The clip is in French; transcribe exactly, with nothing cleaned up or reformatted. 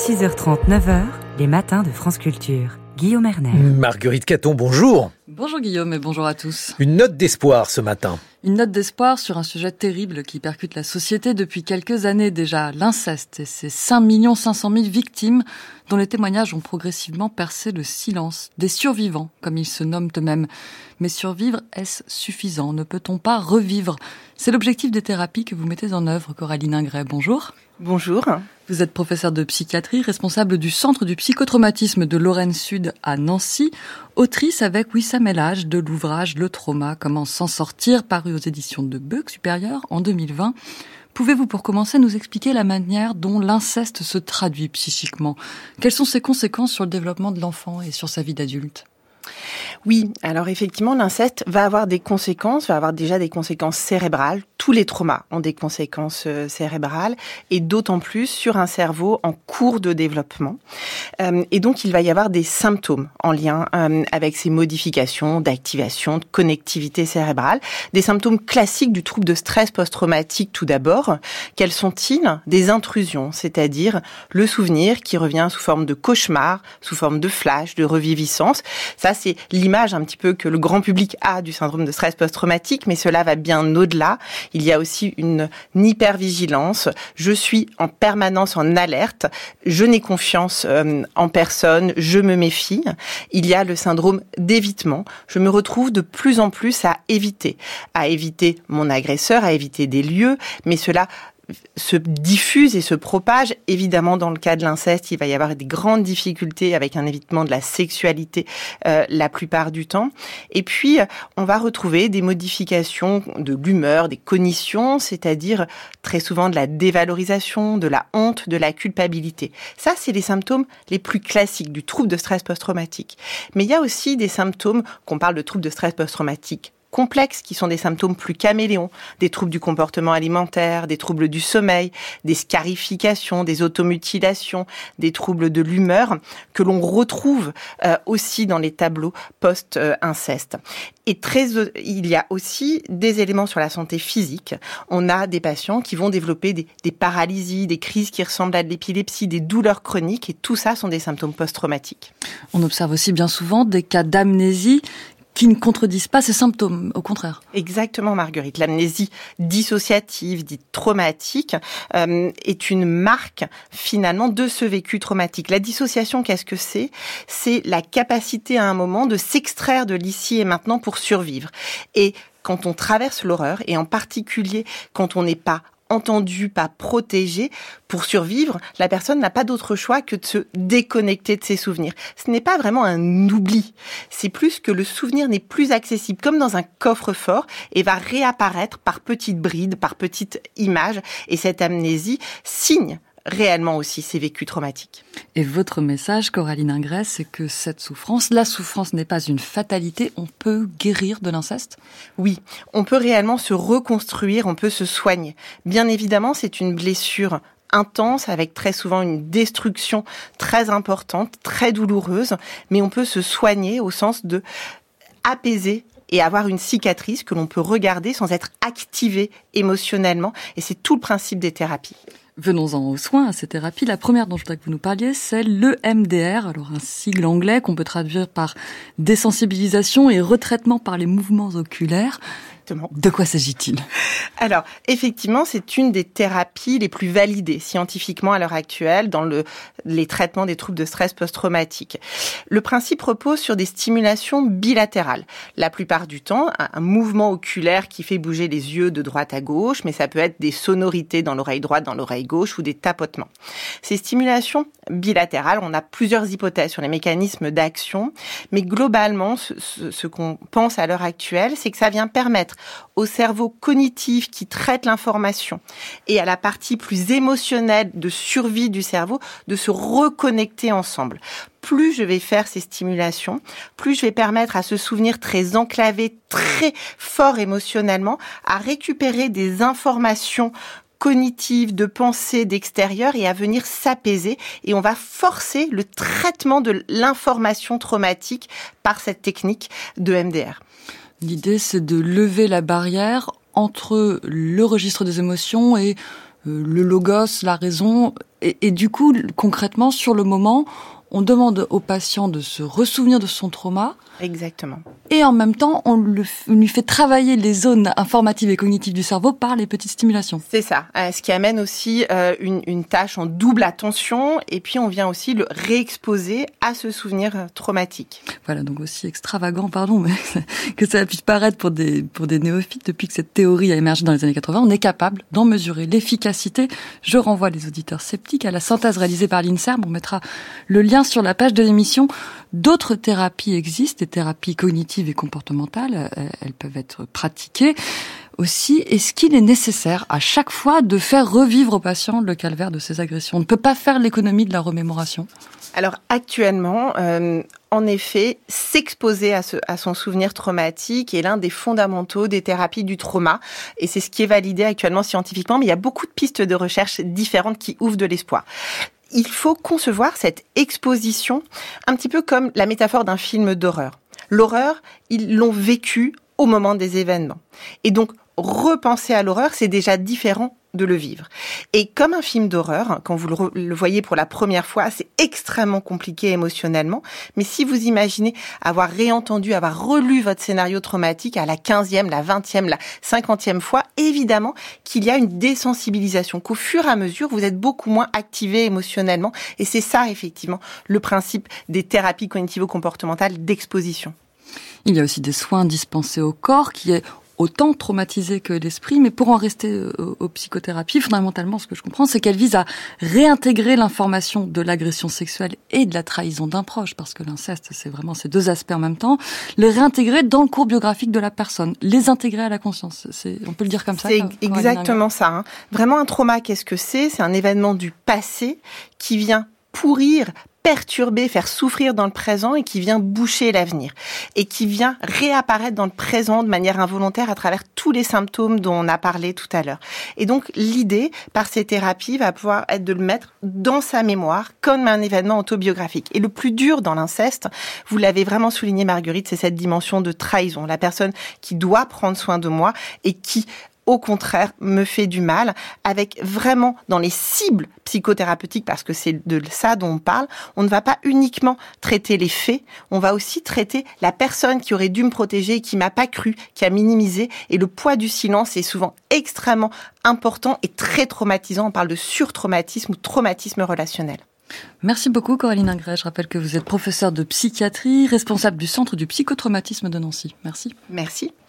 six heures trente, neuf heures, les matins de France Culture. Guillaume Erner. Marguerite Caton, bonjour. Bonjour Guillaume et bonjour à tous. Une note d'espoir ce matin. Une note d'espoir sur un sujet terrible qui percute la société depuis quelques années déjà, l'inceste et ses cinq millions cinq cent mille victimes dont les témoignages ont progressivement percé le silence. Des survivants, comme ils se nomment eux-mêmes. Mais survivre, est-ce suffisant? Ne peut-on pas revivre? C'est l'objectif des thérapies que vous mettez en œuvre, Coraline Ingret. Bonjour. Bonjour. Vous êtes professeure de psychiatrie, responsable du Centre du psychotraumatisme de Lorraine Sud à Nancy, autrice avec Wissam El Hadj de l'ouvrage Le trauma, comment s'en sortir, paru aux éditions de Beuc Supérieur en deux mille vingt. Pouvez-vous pour commencer nous expliquer la manière dont l'inceste se traduit psychiquement? Quelles sont ses conséquences sur le développement de l'enfant et sur sa vie d'adulte? Oui, alors effectivement, l'inceste va avoir des conséquences, va avoir déjà des conséquences cérébrales. Tous les traumas ont des conséquences euh, cérébrales et d'autant plus sur un cerveau en cours de développement. Euh, et donc, il va y avoir des symptômes en lien euh, avec ces modifications d'activation, de connectivité cérébrale. Des symptômes classiques du trouble de stress post-traumatique tout d'abord. Quels sont-ils? Des intrusions, c'est-à-dire le souvenir qui revient sous forme de cauchemar, sous forme de flash, de reviviscence. Ça, c'est l'image un petit peu que le grand public a du syndrome de stress post-traumatique, mais cela va bien au-delà. Il y a aussi une hypervigilance. Je suis en permanence en alerte. Je n'ai confiance euh, en personne. Je me méfie. Il y a le syndrome d'évitement. Je me retrouve de plus en plus à éviter, à éviter mon agresseur, à éviter des lieux, mais cela se diffuse et se propage. Évidemment, dans le cas de l'inceste, il va y avoir des grandes difficultés avec un évitement de la sexualité euh, la plupart du temps. Et puis, on va retrouver des modifications de l'humeur, des cognitions, c'est-à-dire très souvent de la dévalorisation, de la honte, de la culpabilité. Ça, c'est les symptômes les plus classiques du trouble de stress post-traumatique. Mais il y a aussi des symptômes, qu'on parle de trouble de stress post-traumatique complexes, qui sont des symptômes plus caméléons, des troubles du comportement alimentaire, des troubles du sommeil, des scarifications, des automutilations, des troubles de l'humeur, que l'on retrouve euh, aussi dans les tableaux post-inceste. Et très, il y a aussi des éléments sur la santé physique. On a des patients qui vont développer des, des paralysies, des crises qui ressemblent à de l'épilepsie, des douleurs chroniques, et tout ça sont des symptômes post-traumatiques. On observe aussi bien souvent des cas d'amnésie qui ne contredisent pas ces symptômes, au contraire. Exactement, Marguerite. L'amnésie dissociative, dite traumatique, euh, est une marque, finalement, de ce vécu traumatique. La dissociation, qu'est-ce que c'est? C'est la capacité, à un moment, de s'extraire de l'ici et maintenant pour survivre. Et quand on traverse l'horreur, et en particulier quand on n'est pas entendu, pas protégé, pour survivre, la personne n'a pas d'autre choix que de se déconnecter de ses souvenirs. Ce n'est pas vraiment un oubli. C'est plus que le souvenir n'est plus accessible, comme dans un coffre-fort, et va réapparaître par petites brides, par petites images. Et cette amnésie signe réellement aussi ces vécus traumatiques. Et votre message, Coraline Ingret, c'est que cette souffrance, la souffrance n'est pas une fatalité, on peut guérir de l'inceste? Oui, on peut réellement se reconstruire, on peut se soigner. Bien évidemment, c'est une blessure intense, avec très souvent une destruction très importante, très douloureuse, mais on peut se soigner au sens de apaiser et avoir une cicatrice que l'on peut regarder sans être activé émotionnellement. Et c'est tout le principe des thérapies. Venons-en aux soins, à ces thérapies. La première dont je voudrais que vous nous parliez, c'est l'E M D R, alors un sigle anglais qu'on peut traduire par désensibilisation et retraitement par les mouvements oculaires. De quoi s'agit-il? Alors, effectivement, c'est une des thérapies les plus validées scientifiquement à l'heure actuelle dans le, les traitements des troubles de stress post-traumatique. Le principe repose sur des stimulations bilatérales. La plupart du temps, un, un mouvement oculaire qui fait bouger les yeux de droite à gauche, mais ça peut être des sonorités dans l'oreille droite, dans l'oreille gauche ou des tapotements. Ces stimulations bilatérales, on a plusieurs hypothèses sur les mécanismes d'action, mais globalement, ce, ce, ce qu'on pense à l'heure actuelle, c'est que ça vient permettre au cerveau cognitif qui traite l'information et à la partie plus émotionnelle de survie du cerveau de se reconnecter ensemble. Plus je vais faire ces stimulations, plus je vais permettre à ce souvenir très enclavé, très fort émotionnellement, à récupérer des informations cognitive, de pensée, d'extérieur et à venir s'apaiser. Et on va forcer le traitement de l'information traumatique par cette technique de M D R. L'idée, c'est de lever la barrière entre le registre des émotions et euh, le logos, la raison. Et, et du coup, concrètement, sur le moment, on demande au patient de se ressouvenir de son trauma. Exactement. Et en même temps, on, le, on lui fait travailler les zones informatives et cognitives du cerveau par les petites stimulations. C'est ça. Euh, ce qui amène aussi euh, une, une tâche en double attention. Et puis, on vient aussi le réexposer à ce souvenir traumatique. Voilà, donc aussi extravagant, pardon, mais que ça puisse paraître pour des, pour des néophytes, depuis que cette théorie a émergé dans les années quatre-vingts, on est capable d'en mesurer l'efficacité. Je renvoie les auditeurs sceptiques à la synthèse réalisée par l'INSERM. On mettra le lien sur la page de l'émission. D'autres thérapies existent, des thérapies cognitives et comportementales. Elles peuvent être pratiquées aussi. Est-ce qu'il est nécessaire à chaque fois de faire revivre au patient le calvaire de ses agressions? On ne peut pas faire l'économie de la remémoration. Alors actuellement, euh, en effet, s'exposer à, ce, à son souvenir traumatique est l'un des fondamentaux des thérapies du trauma. Et c'est ce qui est validé actuellement scientifiquement. Mais il y a beaucoup de pistes de recherche différentes qui ouvrent de l'espoir. Il faut concevoir cette exposition un petit peu comme la métaphore d'un film d'horreur. L'horreur, ils l'ont vécu au moment des événements. Et donc, repenser à l'horreur, c'est déjà différent de le vivre. Et comme un film d'horreur, quand vous le, re- le voyez pour la première fois, c'est extrêmement compliqué émotionnellement. Mais si vous imaginez avoir réentendu, avoir relu votre scénario traumatique à la quinzième, la vingtième, la cinquantième fois, évidemment qu'il y a une désensibilisation, qu'au fur et à mesure, vous êtes beaucoup moins activé émotionnellement. Et c'est ça, effectivement, le principe des thérapies cognitivo-comportementales d'exposition. Il y a aussi des soins dispensés au corps qui est autant traumatisé que l'esprit, mais pour en rester aux, aux psychothérapies, fondamentalement, ce que je comprends, c'est qu'elles visent à réintégrer l'information de l'agression sexuelle et de la trahison d'un proche, parce que l'inceste, c'est vraiment ces deux aspects en même temps, les réintégrer dans le cours biographique de la personne, les intégrer à la conscience. C'est, on peut le dire comme ça. C'est comme, exactement comme ça. Hein. Vraiment, un trauma, qu'est-ce que c'est? C'est un événement du passé qui vient pourrir, perturber, faire souffrir dans le présent et qui vient boucher l'avenir et qui vient réapparaître dans le présent de manière involontaire à travers tous les symptômes dont on a parlé tout à l'heure. Et donc, l'idée, par ces thérapies, va pouvoir être de le mettre dans sa mémoire comme un événement autobiographique. Et le plus dur dans l'inceste, vous l'avez vraiment souligné, Marguerite, c'est cette dimension de trahison. La personne qui doit prendre soin de moi et qui, au contraire, me fait du mal, avec vraiment dans les cibles psychothérapeutiques, parce que c'est de ça dont on parle, on ne va pas uniquement traiter les faits, on va aussi traiter la personne qui aurait dû me protéger et qui m'a pas cru, qui a minimisé, et le poids du silence est souvent extrêmement important et très traumatisant. On parle de surtraumatisme ou traumatisme relationnel. Merci beaucoup Coraline Ingret. Je rappelle que vous êtes professeure de psychiatrie, responsable du Centre du psychotraumatisme de Nancy. Merci. Merci.